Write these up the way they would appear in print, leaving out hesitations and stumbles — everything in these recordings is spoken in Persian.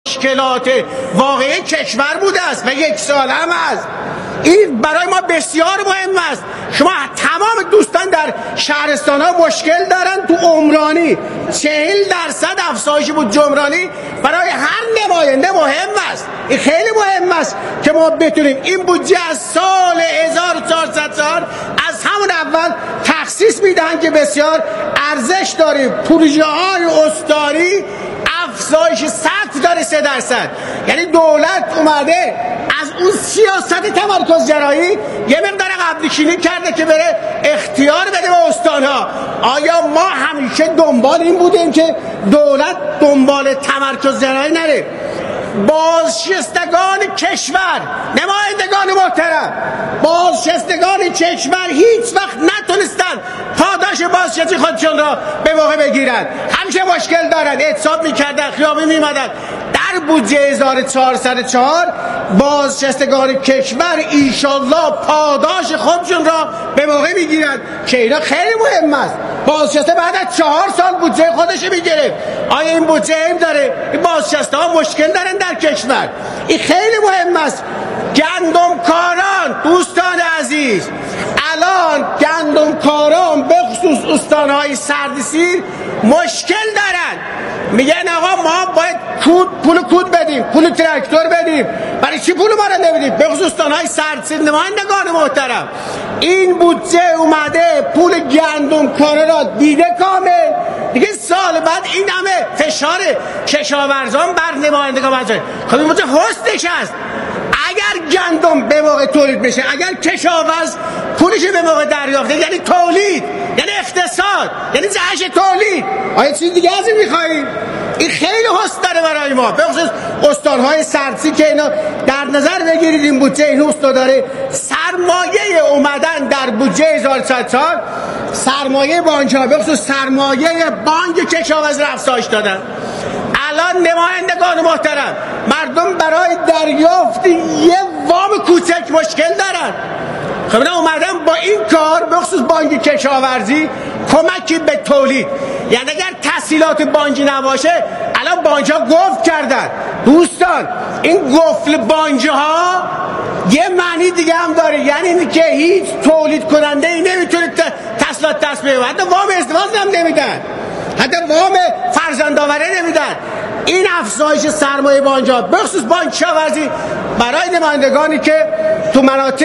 مشکلات واقعی کشور بوده است و یک سال هم است. این برای ما بسیار مهم است. شما تمام دوستان در شهرستان ها مشکل دارن تو عمرانی 40% افزایش بود جمرانی برای هر نماینده مهم است. این خیلی مهم است که ما بتونیم این بودجه از سال 1404 از همون اول تخصیص میدن که بسیار ارزش داریم. پروژه های استانی افزایش سقف داره 3%. یعنی دولت اومده از اون سیاست تمرکز جرایی یه مقدار قبل‌نشینی کرده که بره اختیار بده به استان‌ها. آیا ما همیشه دنبال این بودیم که دولت دنبال تمرکز جرایی نره؟ بازنشستگان کشور، نمایندگان محترم، بازنشستگان کشور هیچ وقت نتونستن پاداش بازنشسته خودشون را به موقع بگیرن. همیشه مشکل دارن، اعتصاب میکردن، خیابون میمدن. در بودجه 1404 بازنشستگان کشور ایشالله پاداش خودشون را به موقع میگیرن که اینا خیلی مهم است. بازنشسته بعد از 4 سال بودجه خودش میگیره. آیا این بودجه این داره؟ این بازنشسته ها مشکل دارن در کشور. این خیلی مهم است. گندمکاران دوستان عزیز، الان گندمکاران به خصوص استانهای سردسیر مشکل دارن. میگن آقا ما باید پول کود بدیم، پول تراکتور بدیم. برای چی پول ما را نمیدیم؟ به خصوص استانهای سردسیر نمایندگان محترم، این بودجه اومده پول گندمکارا را دیده کامل. دیگه سال بعد این همه فشار کشاورزان بر نمایندگان بذاره. خب این بودجه هستش است. اگر گندم به موقع تولید بشه، اگر کشاورز پولش به موقع دریافته، یعنی تولید، یعنی اقتصاد، یعنی جهش تولید. آیا چیز دیگه از این می‌خواهیم؟ این خیلی هست داره برای ما. به خصوص استان‌های سردسیر که اینا در نظر بگیرید این بودجه این هست داره. سرمایه اومدن در بودجه 1404 سرمایه بانک‌ها، به خصوص سرمایه بانک کشاورزی افزایش دادن. الان نمایندگان محترم، مردم برای دریافت یه وام کوچک مشکل دارن. خب اینا اومدن با این کار به خصوص بانک کشاورزی کمکی به تولید. یعنی اگر تسهیلات بانکی نباشه، الان بانک ها گفت کردن. دوستان این گفل بانک ها یه معنی دیگه هم داره، یعنی این که هیچ تولید کننده ای نمیتونه تسهیلات دست بیاره. حتی وام ازدواج هم نمیدن، حتی وام فرزندآوری نمیدن. این افزایش سرمایه بانک‌ها به خصوص بانک کشاورزی برای نمایندگانی که تو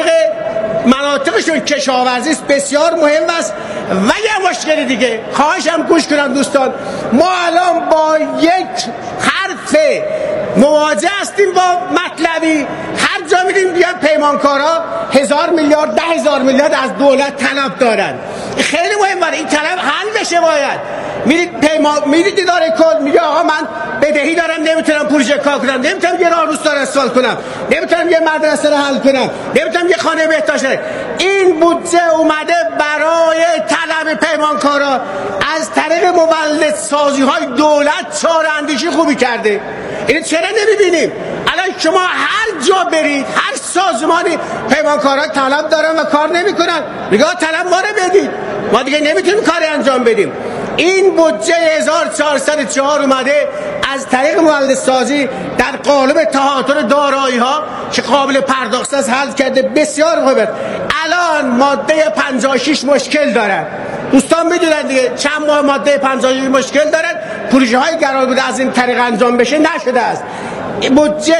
مناطقشون کشاورزی است بسیار مهم است. و یه مشکل دیگه خواهشم گوش کنن دوستان، ما الان با یک حرف مواجه هستیم با مطلبی. هر جا میریم بیان پیمانکارا 1000 میلیارد 10,000 میلیارد از دولت طلب دارن. خیلی مهمه این طلب حل بشه. باید میرید اداره کل میگه آقا من بدهی دارم، نمیتونم پروژه کار کنم، نمیتونم یه راه روستا استفاده کنم، نمیتونم یه مدرسه رو حل کنم، نمیتونم یه خانه بهداشت. این بودجه اومده برای طلب پیمانکارا از طریق مولد سازی های دولت چاره‌اندیشی خوبی کرده. اینو چرا نمیبینیم؟ الان شما هر جا برید، هر سازمانی پیمانکارا طلب دارن و کار نمیکنن. میگه طلب ما رو بدید، ما دیگه نمیتونیم کاری انجام بدیم. این بودجه 1404 اومده از طریق مولد سازی در قالب تهاتر دارایی ها که قابل پرداخت است حل کرده. بسیار خوبه. الان ماده 56 مشکل دارن. دوستان میدونن دیگه چند ماه ماده 56 مشکل دارن. پروژه های قرار بوده از این طریق انجام بشه نشده است. بودجه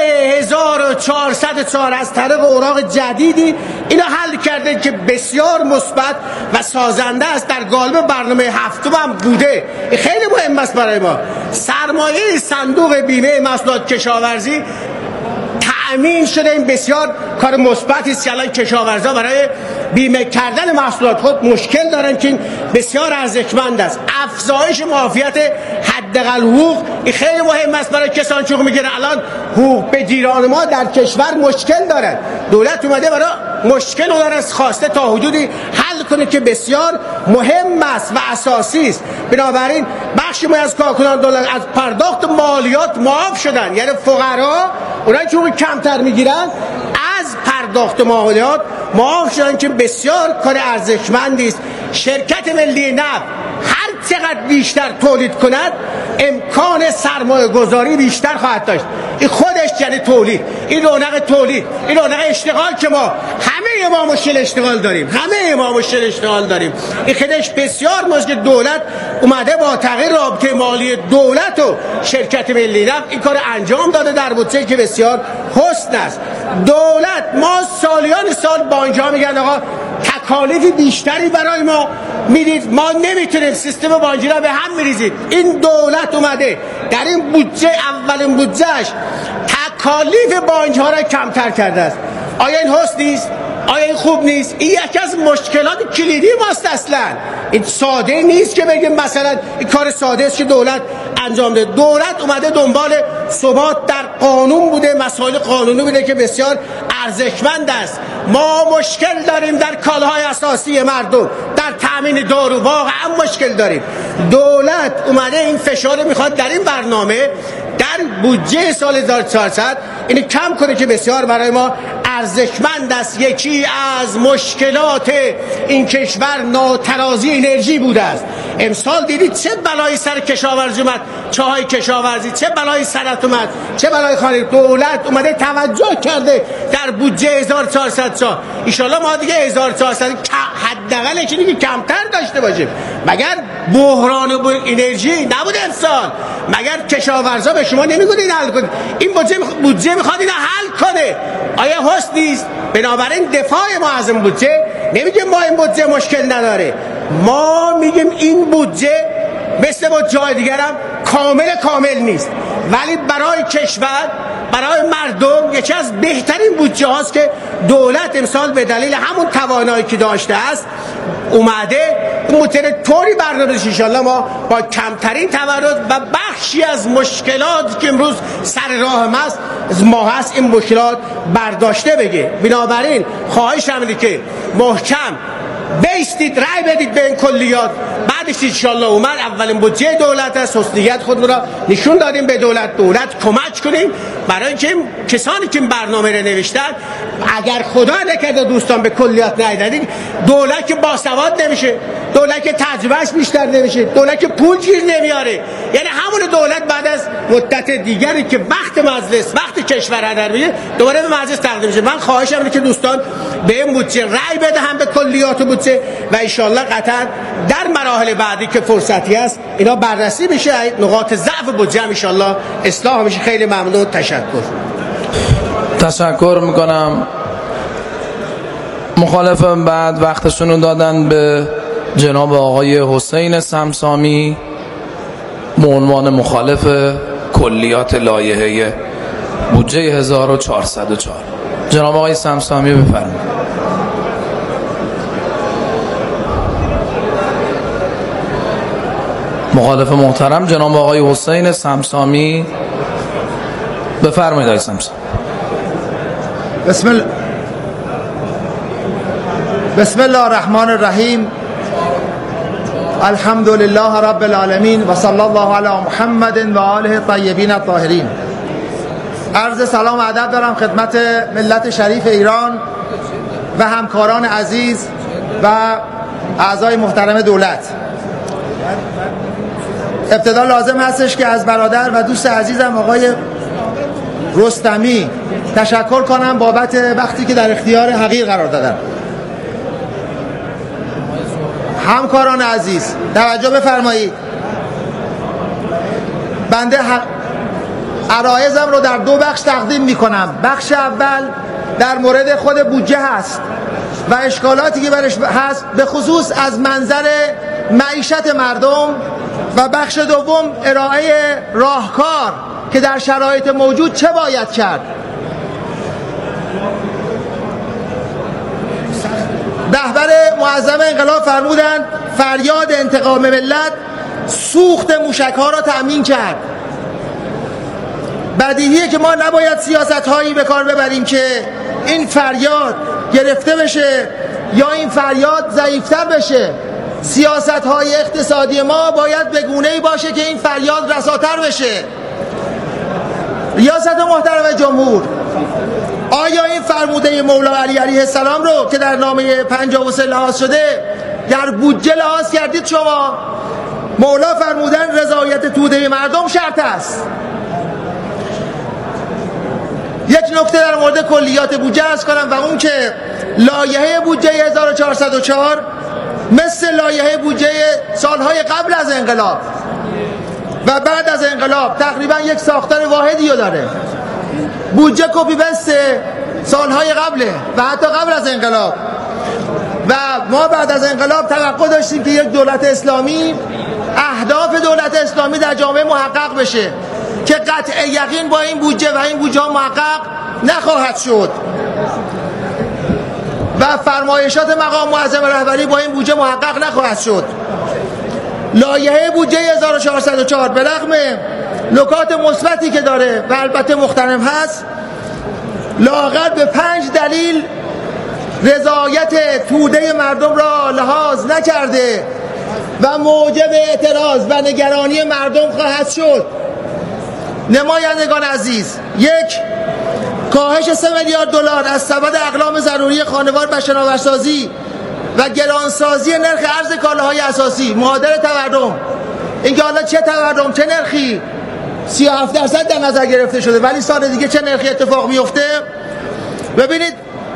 1404 از طریق اوراق جدیدی اینو حل کرده که بسیار مثبت و سازنده است. در قالب برنامه هفتم هم بوده. خیلی مهم است برای ما. سرمایه صندوق بیمه محصولات کشاورزی تأمین شده. این بسیار کار مثبتی است که الان کشاورزا برای بیمه کردن محصولات خود مشکل دارن که این بسیار ارزشمند است. افزایش معافیت حداقل حقوق این خیلی مهم است برای کسان که میگیرن. الان حقوق بگیران ما در کشور مشکل دارن. دولت اومده برای مشکل اون از خواسته تا حدودی حل کنه که بسیار مهم است و اساسی است. بنابراین بخشی ما از کارکنان دولت از پرداخت مالیات معاف شدن. یعنی فقرا اونایی که کمتر میگیرن از پرداخت مالیات معاف شدن که بسیار کار ارزشمندی است. شرکت ملی نفت هر چقدر بیشتر تولید کند امکان سرمایه گذاری بیشتر خواهد داشت. این خودش یعنی تولید، این رونق تولید، این رونق اشتغال که همه ما مشکل اشتغال داریم. این خودش بسیار مزد دولت اومده با تغییر رابطه مالی دولت و شرکت ملی نفت این کار انجام داده در بودجه که بسیار حسن است. دولت ما سالیان سال بانک‌ها میگن آقا تکالیف بیشتری برای ما میدید، ما نمیتونیم سیستم بانکی را به هم میریزید. این دولت اومده در این بودجه اولین بودجهش تکالیف بانک‌ها را کمتر کرده است. آیا این حسن نیست؟ آیا این خوب نیست؟ این یکی از مشکلات کلیدی ماست. اصلا این ساده نیست که بگیم مثلا این کار ساده است که دولت انجام ده. دولت اومده دنبال ثبات در قانون بوده، مسائل قانونی بوده که بسیار ارزشمند است. ما مشکل داریم در کالاهای اساسی مردم، در تامین دارو واقعا مشکل داریم. دولت اومده این فشار میخواد در این برنامه در بودجه سال 1400 اینو کم کنه که بسیار برای ما ارزشمند است. یکی از مشکلات این کشور ناترازی انرژی بوده است. امسال دیدید چه بلایی سر کشاورزی اومد، چاهای کشاورزی، چه بلایی سرت اومد، چه بلای خانه. دولت اومده توجه کرده در بودجه 1400 سال. ان شاءالله ما دیگه 1400 حداقل یکی دیگه کمتر داشته باشیم. مگر بحران انرژی نبود امسال؟ مگر کشاورزا به شما نمیگن حل کنید؟ این بودجه میخواد اینو حل کنه. آیا حسن نیست؟ بنابراین دفاع ما از این بودجه نمیگیم ما این بودجه مشکل نداره، ما میگیم این بودجه مثل با جای دیگر هم کامل نیست، ولی برای کشور، برای مردم یکی از بهترین بودجه هاست که دولت امسال به دلیل همون توانایی که داشته است اومده طوری برنامه‌ریزی انشالله ما با کمترین تورم و بخشی از مشکلات که امروز سر راه ما هست این مشکلات برداشته بگه. بنابراین خواهش همینه که محکم بیستید، رای بدید به این کلیات. بعدش انشالله اومد اولین بودجه دولت است، حسنیت خود را نشون دادیم به دولت کمک کنیم برای اینکه کسانی که این برنامه رو نوشتن اگر خدا نکرده دوستان به کلیات ندادید، دولت که باسواد نمیشه، دولت که تجربهش بیشتر نمیشه، دولت که پول گیر نمیاره. یعنی همون دولت بعد از مدت دیگری که وقت مجلس، وقت کشور هدر میگه دوباره به مجلس تقدیم میشه. من خواهشم اینه که دوستان به این بودجه رای بده، هم به کلیات بودجه و ان شاءالله قطعا در مراحل بعدی که فرصتی است اینا بررسی میشه، نقاط ضعف بودجه ان شاءالله اصلاح میشه. خیلی ممنون، تشکر میکنم. مخالفم بعد وقتشون رو دادن به جناب آقای حسین سمسامی به عنوان مخالف کلیات لایحه بودجه 1404. جناب آقای سمسامی بفرمایید. مخالف محترم جناب آقای حسین سمسامی بفرمایید. آقای سمسامی. بسم الله الرحمن الرحیم. الحمد لله رب العالمین و صلی الله علی محمد و آله الطیبین الطاهرین. عرض سلام و ادب دارم خدمت ملت شریف ایران و همکاران عزیز و اعضای محترم دولت. ابتدا لازم هستش که از برادر و دوست عزیزم آقای رستمی تشکر کنم بابت وقتی که در اختیار حقیر قرار دادن. همکاران عزیز توجه بفرمایید. بنده عرایضم رو در دو بخش تقدیم می کنم. بخش اول در مورد خود بودجه هست و اشکالاتی که برش هست به خصوص از منظر معیشت مردم، و بخش دوم ارائه راهکار که در شرایط موجود چه باید کرد. رهبر معظم انقلاب فرمودند فریاد انتقام ملت سوخت موشک‌ها را تأمین کرد. بدیهیه که ما نباید سیاست‌هایی به کار ببریم که این فریاد گرفته بشه یا این فریاد ضعیف‌تر بشه. سیاست‌های اقتصادی ما باید به گونه‌ای باشه که این فریاد رساتر بشه. ریاست محترم جمهور، آیا این فرموده مولا علی علیه السلام رو که در نامه 53 لحاظ شده در بودجه لحاظ کردید شما؟ مولا فرمودن رضایت توده مردم شرط است. یک نکته در مورد کلیات بودجه عرض کنم و اون که لایحه بودجه 1404 مثل لایحه بودجه سالهای قبل از انقلاب و بعد از انقلاب تقریبا یک ساختار واحدی رو داره. بودجه کپی بست سالهای قبله و حتی قبل از انقلاب. و ما بعد از انقلاب توقع داشتیم که یک دولت اسلامی، اهداف دولت اسلامی در جامعه محقق بشه که قطع یقین با این بودجه و این بودجه محقق نخواهد شد و فرمایشات مقام معظم رهبری با این بودجه محقق نخواهد شد. لایحه بودجه 1404 به رغم نکات مثبتی که داره و البته مختلف هست، لااقل به 5 دلیل رضایت توده مردم را لحاظ نکرده و موجب اعتراض و نگرانی مردم خواهد شد. نمایندگان عزیز، 1. کاهش 3 میلیارد دلار از سبد اقلام ضروری خانوار و شناورسازی و گرانسازی نرخ ارز کالاهای اساسی معادل تورم. اینکه حالا چه تورم چه نرخی 37% در نظر گرفته شده، ولی سال دیگه چه نرخی اتفاق میفته؟ ببینید،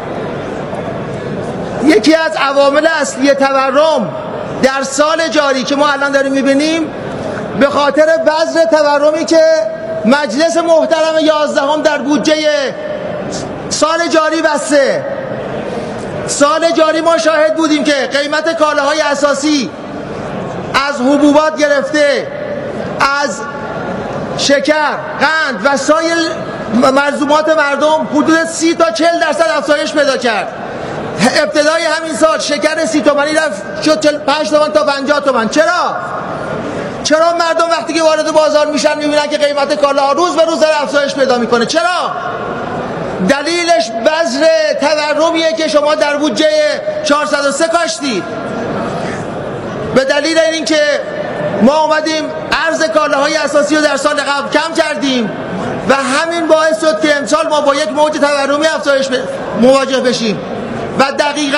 یکی از عوامل اصلی تورم در سال جاری که ما الان داریم میبینیم به خاطر بذر تورمی که مجلس محترم 11 در بودجه سال جاری بسته. سال جاری ما شاهد بودیم که قیمت کالاهای اساسی از حبوبات گرفته، از شکر، قند و سایر ملزومات مردم حدود 30 تا 40% افزایش پیدا کرد. ابتدای همین سال شکر 30 تومانی رفت شد 45 تومن تا 50 تومن. چرا مردم وقتی که وارد بازار میشن میبینن که قیمت کالاها روز به روز افزایش پیدا میکنه؟ چرا؟ دلیلش بذر تورمیه که شما در بودجه 403 کاشتید. به دلیل اینکه ما اومدیم ارز کالاهای اساسی رو در سال قبل کم کردیم و همین باعث شد که امسال ما با یک موج تورمی افزایش مواجه بشیم. و دقیقاً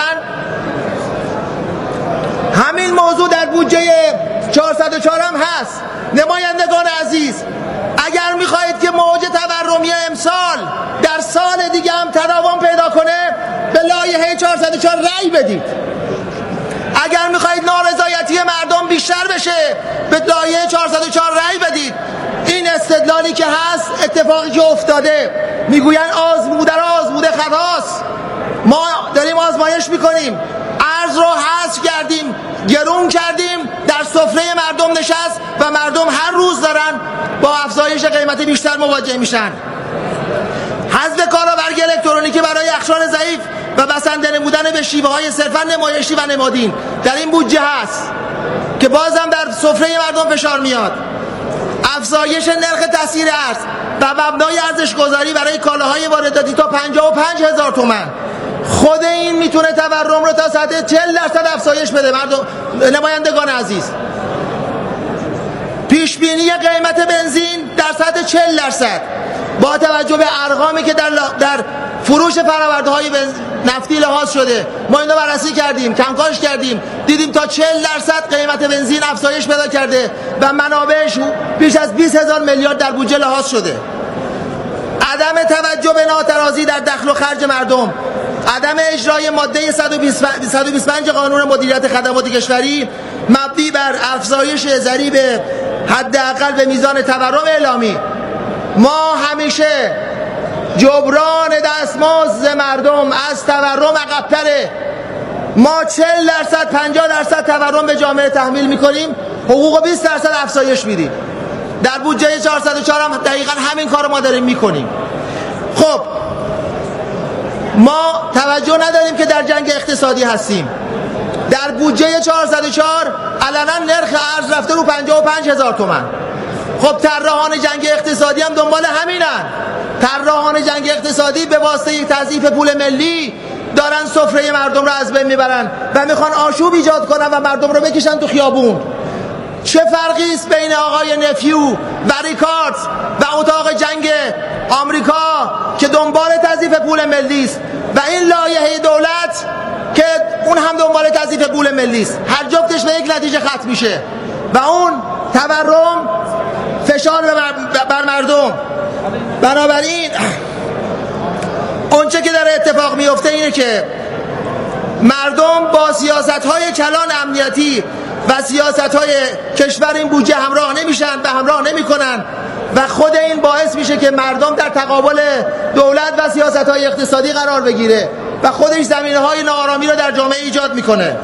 همین موضوع در بودجه 404 هم هست. نمایندگان عزیز، اگر میخواهید که موج تورمی امسال در سال دیگه هم تداوم پیدا کنه، به لایحه 404 رأی بدید. اگر میخواهید نارضایتی مردم بیشتر بشه، به لایحه 404 رأی بدید. این استدلالی که هست، اتفاقی که افتاده، میگوین آزموده خطاست. ما داریم آزمایش میکنیم، ارز رو حذف کردیم، گرون کردیم، در سفره مردم نشست و مردم هر روز دارن با افزایش قیمت بیشتر مواجه میشن. حذف کالا برگ الکترونیکی برای اقشار ضعیف و بسنده نمودن به شیوه های صرفا نمایشی و نمادین در این بودجه هست که بازم در سفره مردم فشار میاد. افزایش نرخ تسعیر ارز و مبنای ارزش گذاری برای کالاهای وارداتی تا 55,000 تومان. خود این میتونه تورم رو تا سطح 40% افزایش بده. نمایندگان عزیز، پیش بینی قیمت بنزین در سطح 40% با توجه به ارقامی که در فروش فرآورده‌های نفتی لحاظ شده، ما اینو بررسی کردیم، کمکاش کردیم، دیدیم تا 40% قیمت بنزین افزایش پیدا کرده و منابعش بیش از 20,000 میلیارد در بودجه لحاظ شده. عدم توجه به ناترازی در دخل و خرج مردم، عدم اجرای ماده 125 قانون مدیریت خدمات کشوری مبنی بر افزایش ضریب حداقل به میزان تورم اعلامی. ما همیشه جبران دستمزد مردم از تورم عقب‌تره. ما 40% 50% تورم به جامعه تحمیل میکنیم، حقوق 20% افزایش میدیم. در بودجه 404 هم دقیقاً همین کار ما داریم میکنیم. خب ما توجه نداریم که در جنگ اقتصادی هستیم. در بودجه 404 علنا نرخ ارز رفته رو 55,000 تومان. خب طراحان جنگ اقتصادی هم دنبال همینن. طراحان جنگ اقتصادی به واسطه یک تضعیف پول ملی دارن سفره مردم رو از بین میبرن و میخوان آشوب ایجاد کنن و مردم رو بکشن تو خیابون. چه فرقی است بین آقای نفیو و ریکاردز و اتاق جنگ آمریکا که دنبال تضعیف پول ملی است و این لایحه دولت که اون هم دنبال تضعیف پول ملی است؟ هر جفتش به یک نتیجه ختم میشه. و اون تورم فشار بر مردم. بنابراین اونچه که داره اتفاق میفته اینه که مردم با سیاست‌های کلان امنیتی و سیاست‌های کشور این بودجه همراه نمیشن و همراه نمی‌کنن و خود این باعث میشه که مردم در تقابل دولت و سیاست‌های اقتصادی قرار بگیره و خودش زمینه‌های ناآرامی رو در جامعه ایجاد میکنه.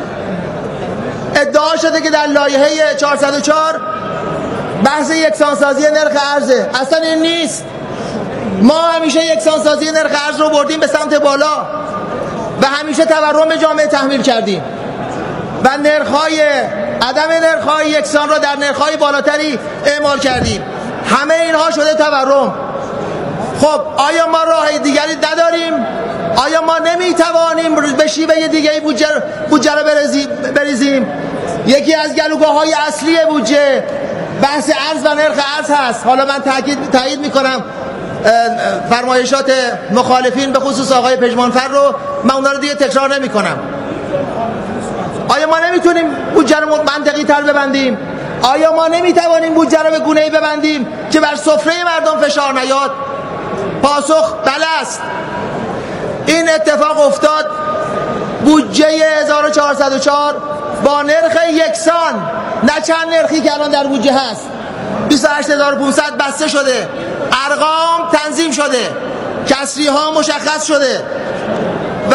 ادعا شده که در لایحه 404 بحث یکسانسازی نرخ ارزه. اصلا این نیست. ما همیشه یکسانسازی نرخ ارز رو بردیم به سمت بالا و همیشه تورم جامعه تحمیل کردیم و عدم نرخ‌های یکسان را در نرخ‌های بالاتری اعمال کردیم. همه اینها شده تورم. خب آیا ما راه دیگری نداریم؟ آیا ما نمیتوانیم به شیوه دیگری بودجه را بریزیم؟ یکی از گلوگاه‌های اصلی بودجه بحث ارز و نرخ ارز هست. حالا من تایید میکنم فرمایشات مخالفین به خصوص آقای پژمانفر رو، من اونا رو دیگه تکرار نمی کنم. آیا ما نمیتونیم بودجه رو منطقی تر ببندیم؟ آیا ما نمیتوانیم بودجه رو به گونه‌ای ببندیم که بر سفره مردم فشار نیاد؟ پاسخ بله است. این اتفاق افتاد. بودجه 1404 با نرخ یکسان، نه چند نرخی که الان در بودجه هست، 28500 بسته شده، ارقام تنظیم شده، کسری ها مشخص شده و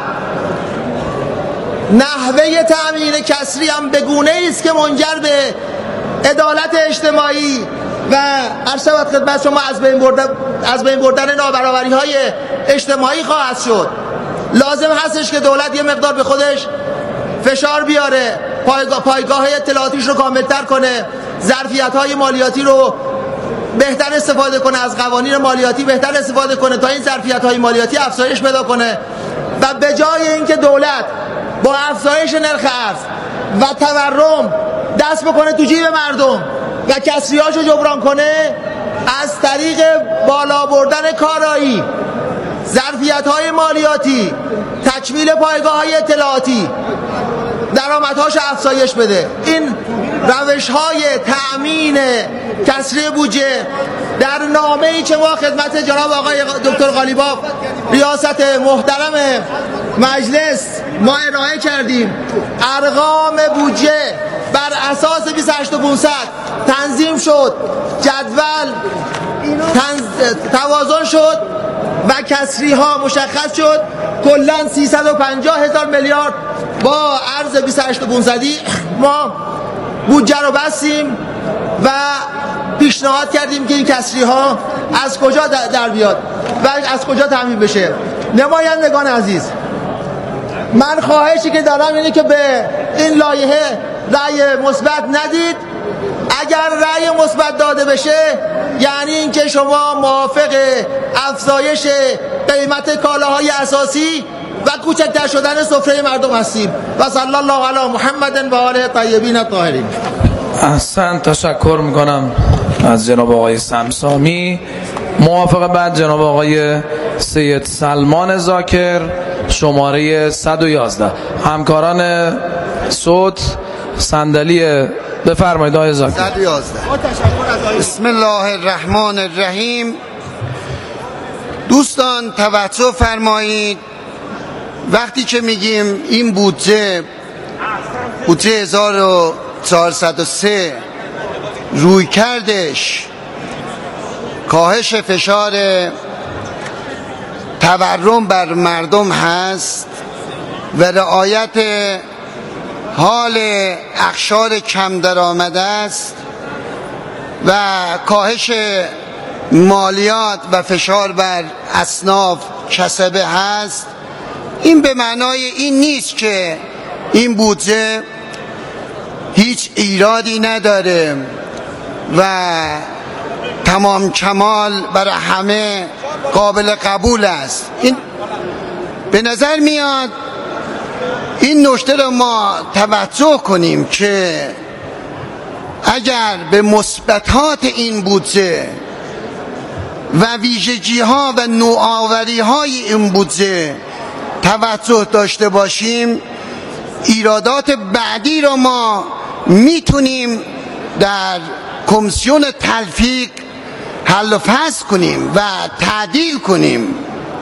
نحوه تأمین کسری هم به گونه‌ای است که منجر به عدالت اجتماعی و عرض شود خدمت شما از بین بردن نابرابری‌های اجتماعی خواهد شد. لازم هستش که دولت یه مقدار به خودش فشار بیاره، پایگاه اطلاعاتیش رو کاملتر کنه، ظرفیت‌های مالیاتی رو بهتر استفاده کنه، از قوانین مالیاتی بهتر استفاده کنه تا این ظرفیت‌های مالیاتی افزایش پیدا کنه و به جای اینکه دولت با افزایش نرخ ارز و تورم دست بکنه تو جیب مردم و کسریاشو جبران کنه، از طریق بالا بردن کارایی، ظرفیت‌های مالیاتی، تکمیل پایگاه‌های اطلاعاتی، درآمدهاش افزایش بده. این روش‌های تأمین کسری بودجه در نامه‌ای که ما خدمت جناب آقای دکتر قالیباف ریاست محترم مجلس ما ارائه کردیم، ارقام بودجه بر اساس 28500 تنظیم شد، جدول توازن شد و کسری ها مشخص شد. کلاً 350,000 میلیارد با ارز 28500 ما بودجه رو بستیم و پیشنهاد کردیم که این کسری ها از کجا در بیاد و از کجا تامین بشه. نمایندگان عزیز، من خواهشی که دارم اینه که به این لایحه رأی مثبت ندید. اگر رأی مثبت داده بشه یعنی اینکه شما موافق افزایش قیمت کالاهای اساسی و کوچکتر شدن سفره مردم هستیم. و صلی الله علی محمد و آله طیبین الطاهرین. احسن، تشکر میکنم از جناب آقای سمسامی. موافق بعد جناب آقای سید سلمان ذاکر، شماره 111. همکاران صوت صندلی بفرمایید آقای ذاکر. 111. بسم الله الرحمن الرحیم. دوستان توجه فرمایید، وقتی که میگیم این بودجه 1403 روی کردش کاهش فشار تورم بر مردم هست و رعایت حال اقشار کم درآمد است و کاهش مالیات و فشار بر اصناف کسبه هست، این به معنای این نیست که این بودجه هیچ ایرادی نداره و تمام کمال برای همه قابل قبول است. این به نظر میاد این نکته رو ما توجه کنیم که اگر به مثبتات این بودجه و ویژگی ها و نوآوری های این بودجه توجه داشته باشیم، ایرادات بعدی رو ما میتونیم در کمیسیون تلفیق حل و فصل کنیم و تعدیل کنیم.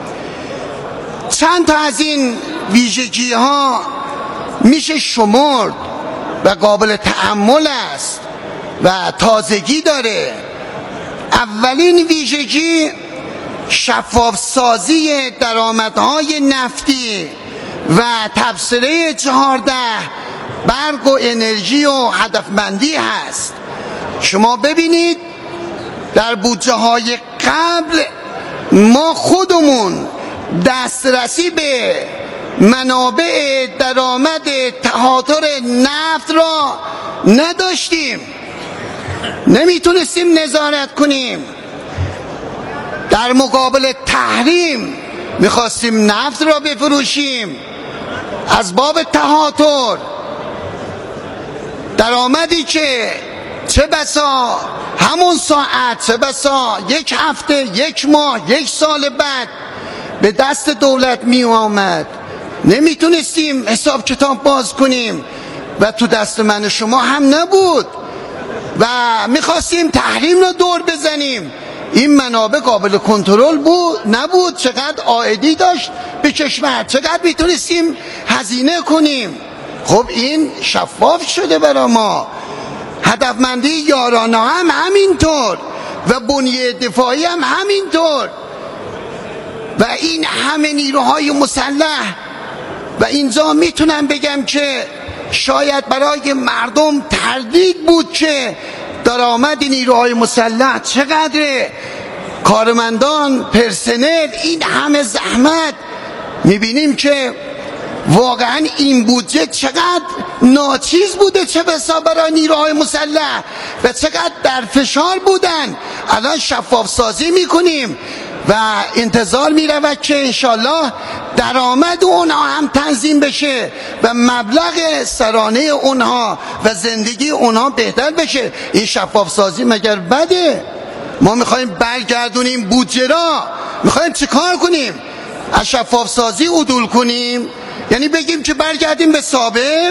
چند تا از این ویژگی ها میشه شمرد و قابل تأمل است و تازگی داره. اولین ویژگی شفاف سازی درآمدهای نفتی و تبصره 14 برق و انرژی و هدفمندی هست. شما ببینید در بودجه های قبل ما خودمون دسترسی به منابع درآمد تهاتر نفت را نداشتیم، نمیتونستیم نظارت کنیم. در مقابل تحریم میخواستیم نفت را بفروشیم از باب تهاتر، درآمدی که چه بسا همون ساعت، چه بسا یک هفته، یک ماه، یک سال بعد به دست دولت می آمد. نمیتونستیم حساب کتاب باز کنیم و تو دست من و شما هم نبود و میخواستیم تحریم رو دور بزنیم. این منابع قابل کنترل نبود. چقدر عائدی داشت به کشور، چقدر میتونستیم هزینه کنیم. خب این شفاف شده برای ما. هدفمندی یارانه هم همینطور و بنیه دفاعی هم همینطور و این همه نیروهای مسلح. و اینجا میتونم بگم که شاید برای مردم تردید بود که درآمد نیروهای مسلح چقدره، کارمندان، پرسنل، این همه زحمت. میبینیم که واقعا این بودجه چقدر ناچیز بوده، چه بسا برای نیروهای مسلح و چقدر در فشار بودن. الان شفاف سازی میکنیم و انتظار میرود که انشالله درآمد اونها هم تنظیم بشه و مبلغ سرانه اونها و زندگی اونها بهتر بشه. این شفاف سازی مگر بده؟ ما میخوایم برگردونیم بودجه را، میخوایم چه کار کنیم؟ از شفاف سازی عدول کنیم؟ یعنی بگیم که برگردیم به سابق؟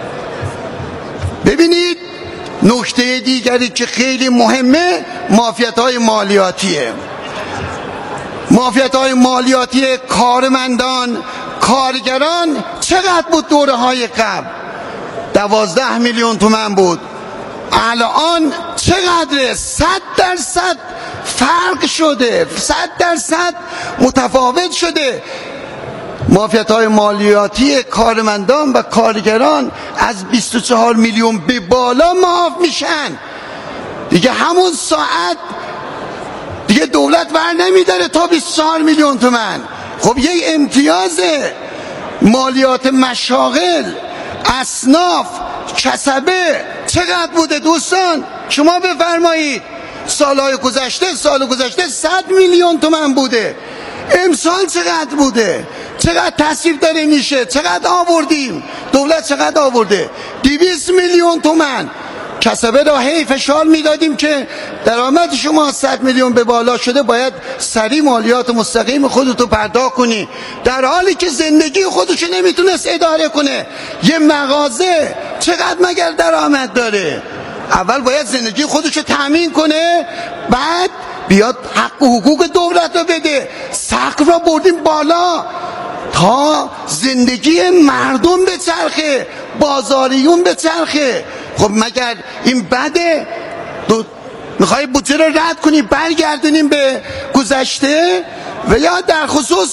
ببینید نکته دیگری که خیلی مهمه معافیت‌های مالیاتیه. معافیت‌های مالیاتی کارمندان، کارگران چقدر بود دوره های قبل؟ 12 میلیون تومان بود. الان چقدره؟ 100% فرق شده، 100% متفاوت شده. معافیت‌های مالیاتی کارمندان و کارگران از 24 میلیون به بالا معاف میشن. دیگه همون ساعت دیگه دولت ور نمیداره تا 24 میلیون تومان. خب یه امتیاز مالیات مشاغل، اصناف، کسبه چقدر بوده دوستان؟ شما بفرمایید. سال گذشته 100 میلیون تومان بوده. امسال چقدر بوده؟ چقدر تصریف داره میشه؟ چقدر آوردیم؟ دولت چقدر آورده؟ 200 میلیون تومان. کسبه را هی فشار میدادیم که درآمد شما 100 میلیون به بالا شده، باید سریع مالیات مستقیم خودتو پرداخت کنی، در حالی که زندگی خودشو نمیتونست اداره کنه. یه مغازه چقدر مگر درآمد داره؟ اول باید زندگی خودشو تامین کنه، بعد بیاد حق و حقوق دولت رو بده. سقف را بردیم بالا تا زندگی مردم به چرخه، بازاریون به چرخه. خب مگر این بده؟ میخوای بودجه رو رد کنی برگردونیم به گذشته؟ و یا در خصوص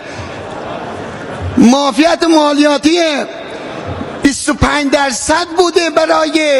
معافیت مالیاتی 25% بوده برای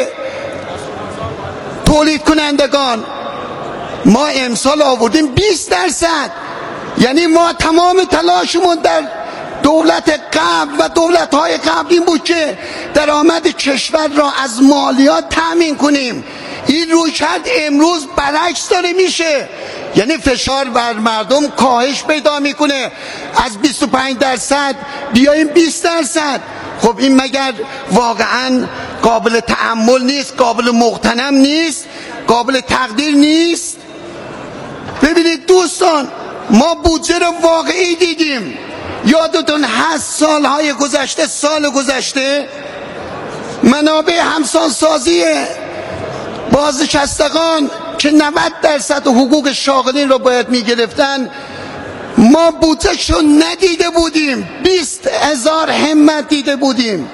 تولید کنندگان، ما امسال آوردیم 20%. یعنی ما تمام تلاشمون در دولت قبل و دولت‌های قبل این بود که درآمد کشور را از مالیات تامین کنیم. این رویکرد امروز برعکس داره میشه، یعنی فشار بر مردم کاهش پیدا میکنه. از 25% بیاییم 20%. خب این مگر واقعا قابل تأمل نیست؟ قابل مغتنم نیست؟ قابل تقدیر نیست؟ ببینید دوستان، ما بودجه رو واقعی دیدیم. یادتون هست سالهای گذشته، سال گذشته منابع همسانسازی بازنشستگان که 90% حقوق شاغلین رو باید میگرفتن، ما بودجه‌شو ندیده بودیم. 20,000 همت دیده بودیم،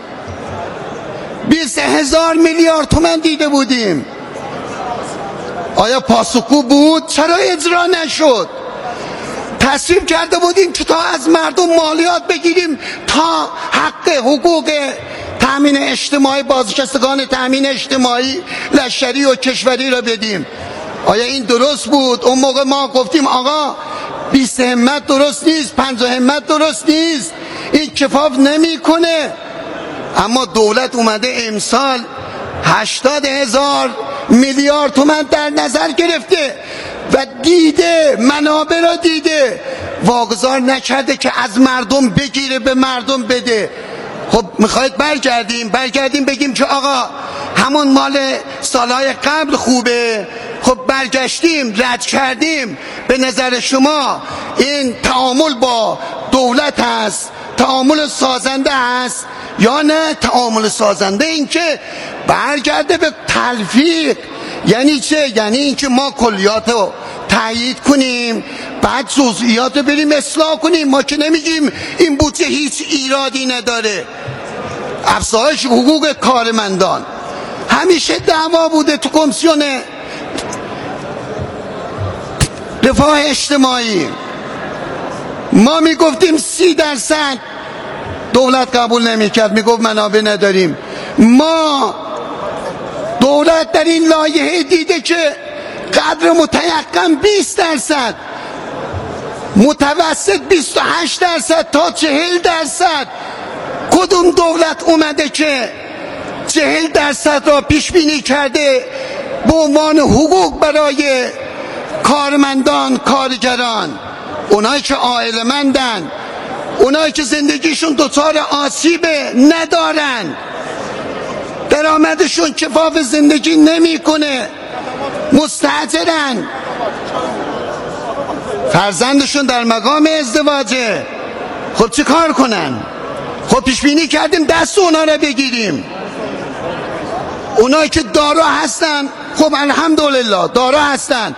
20,000 میلیارد تومان دیده بودیم. آیا پاسخگو بود؟ چرا اجرا نشد؟ تصمیم کرده بودیم که تا از مردم مالیات بگیریم تا حق حقوق تامین اجتماعی بازنشستگان تامین اجتماعی لشکری و کشوری را بدیم. آیا این درست بود؟ اون موقع ما گفتیم آقا 20 همت درست نیست، 50 همت درست نیست، این کفاف نمیکنه. اما دولت اومده امسال 80,000 میلیارد تومان در نظر گرفته و دیده، منابع را دیده، واگذار نکرده که از مردم بگیره به مردم بده. خب میخواید برگردیم بگیم که آقا همون مال سالهای قبل خوبه. خب برگشتیم، رد کردیم. به نظر شما این تعامل با دولت هست، تعامل سازنده هست یا نه تعامل سازنده؟ این که برگرده به تلفیق. یعنی چه؟ یعنی این که ما کلیات رو تایید کنیم، بعد جزئیات رو بریم اصلاح کنیم. ما که نمیگیم این بودجه هیچ ایرادی نداره. افزایش حقوق کارمندان همیشه دعوا بوده تو کمیسیون رفاه اجتماعی. ما میگفتیم 30%، دولت قبول نمیکرد، میگفت منابع نداریم. ما دولت در این لایحه دیده که قدر متیقن 20%، متوسط 28% تا 40%. کدوم دولت اومده که 40% را پیش بینی کرده به عنوان حقوق برای کارمندان، کارگران، اونایی که عائله‌مندن، اونایی که زندگیشون دچار آسیب ندارن، درآمدشون کفاف زندگی نمیکنه، مستاجرن، فرزندشون در مقام ازدواجه. خب چه کار کنن؟ خب پیش بینی کردیم دست اونا رو بگیریم. اونایی که دارا هستن، خب الحمدلله دارا هستن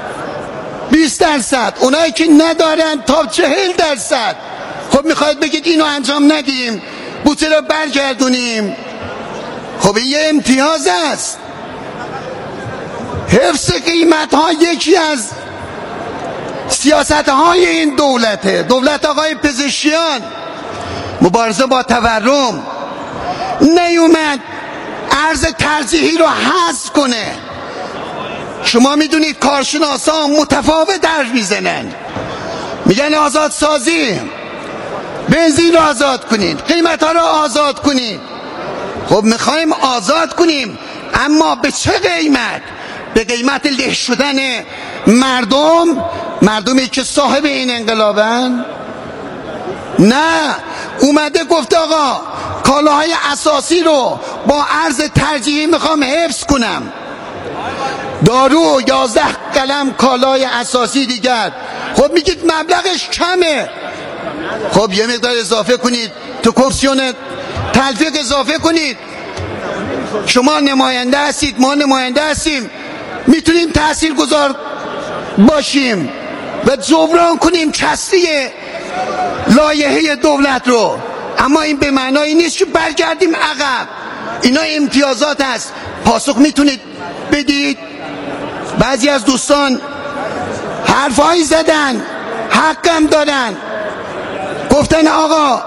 20%، اونایی که ندارن تا 40%. خب میخواید بگید اینو انجام ندیم، بودجه رو برگردونیم؟ خب این یه امتیاز است. حفظ قیمت ها یکی از سیاست های این دولته. دولت آقای پزشکیان مبارزه با تورم نیومد ارز ترجیحی رو حذف کنه. شما میدونید کارشناسان متفاوت حرف میزنن، میگن آزادسازی، بنزین رو آزاد کنید، قیمت ها رو آزاد کنید. خب میخوایم آزاد کنیم، اما به چه قیمت؟ به قیمت له شدن مردمی که صاحب این انقلابن؟ نه، اومده گفت آقا کالاهای اساسی رو با ارز ترجیحی میخوام حفظ کنم. دارو 11 قلم کالای اساسی دیگر. خب میگید مبلغش کمه، خب یه مقدار اضافه کنید، تو کمیسیون تلفیق اضافه کنید. شما نماینده هستید، ما نماینده هستیم، میتونیم تاثیرگذار باشیم و جبران کنیم کسری لایحه دولت رو. اما این به معنای نیست که برگردیم عقب. اینا امتیازات هست. پاسخ میتونید بدید؟ بعضی از دوستان حرفایی زدن، حقم دارن، گفتن آقا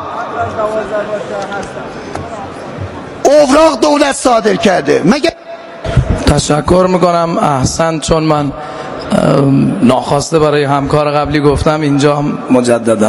اوراق دولت صادر کرده. مگه تشکر میکنم، احسن. چون من ناخواسته برای همکار قبلی گفتم، اینجا مجددا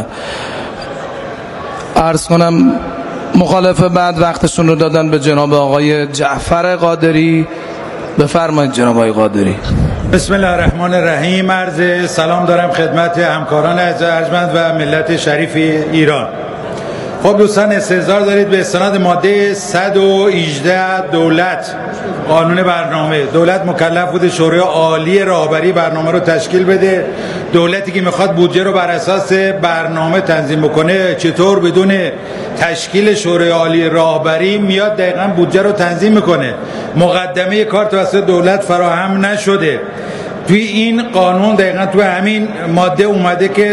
عرض کنم مخالف بعد وقتشون رو دادن به جناب آقای جعفر قادری. بفرمایید جناب آقای قادری. بسم الله الرحمن الرحیم. عرض سلام دارم خدمت همکاران ارجمند و ملت شریف ایران. خب دوستان استحضار دارید به استناد ماده 118 دولت قانون برنامه، دولت مکلف بوده شورای عالی راهبری برنامه رو تشکیل بده. دولتی که میخواد بودجه رو بر اساس برنامه تنظیم بکنه چطور بدون تشکیل شورای عالی راهبری میاد دقیقاً بودجه رو تنظیم میکنه؟ مقدمه کار توسط دولت فراهم نشده. توی این قانون دقیقاً توی همین ماده اومده که